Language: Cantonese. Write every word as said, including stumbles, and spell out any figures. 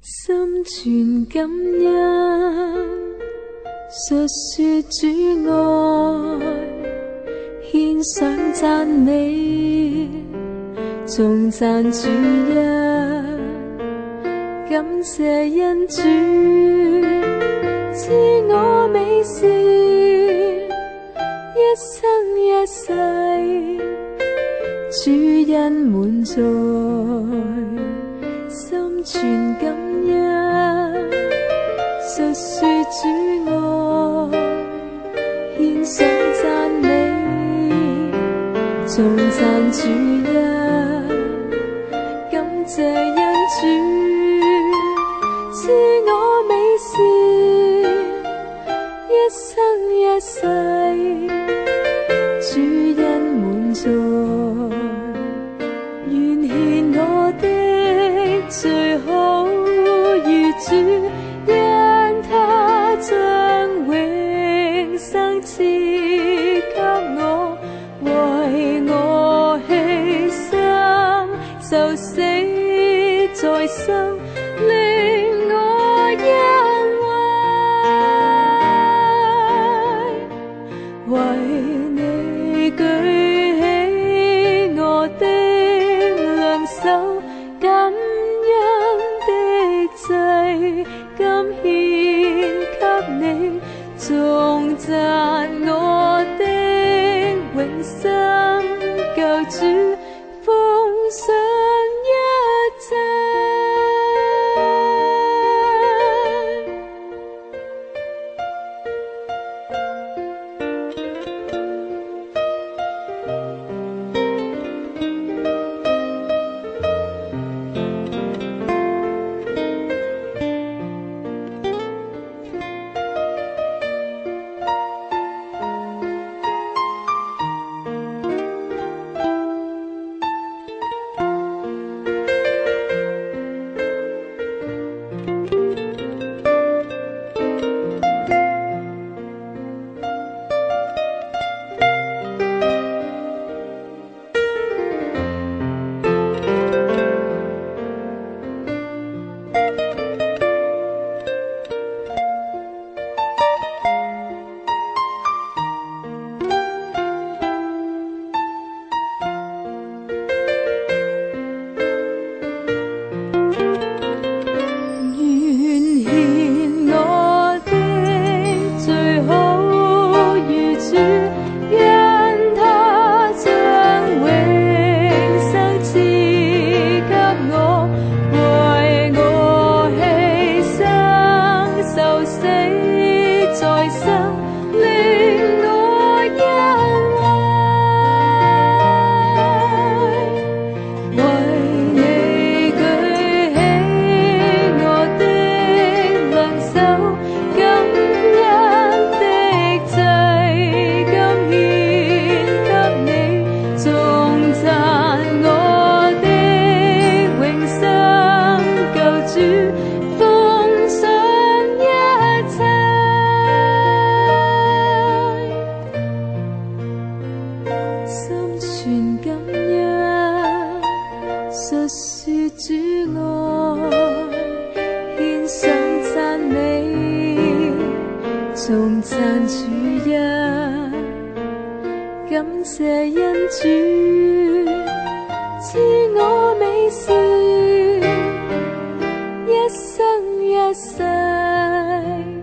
心存感恩，述说主愛，獻上讚美，頌讚主恩，感謝恩主賜我美善，一生一世主恩滿載，心存感恩，述說主愛，獻上讚美，頌讚主恩，感謝恩主賜我美善，一生一世主恩滿載，願獻我的最好與主，因他將永生賜給我，為我犧牲，受死在生，令我欣慰，為你舉起我的兩手，感恩的祭今獻給你，頌讚我的永生救主，奉上一切。心存感恩，述說主愛，獻上讚美，頌讚主恩，感謝恩主賜我美善，一生一世